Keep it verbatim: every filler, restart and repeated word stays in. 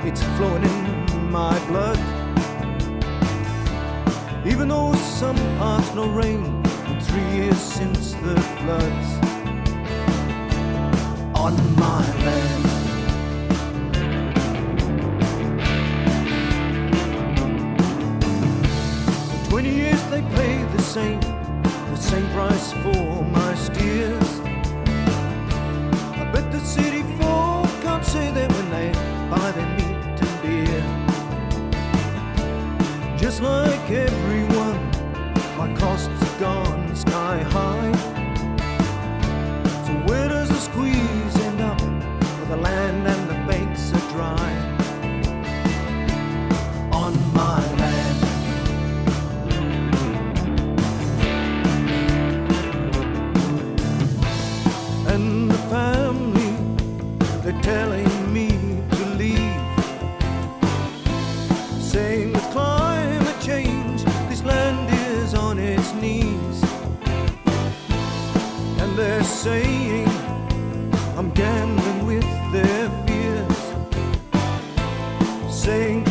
it's flowing in my blood. Even though some parts no rain, in three years since the floods. On my land, for twenty years they pay the same, the same price for my steers. I bet the city folk can't say that when they buy their meat and beer. Just like everyone, my costs have gone sky high. So where does the squeeze end up, where the land and the banks are dry? On my land. And the family, they're telling me to leave, saying with climate change this land is on its knees. And they're saying I'm gambling with their fears, saying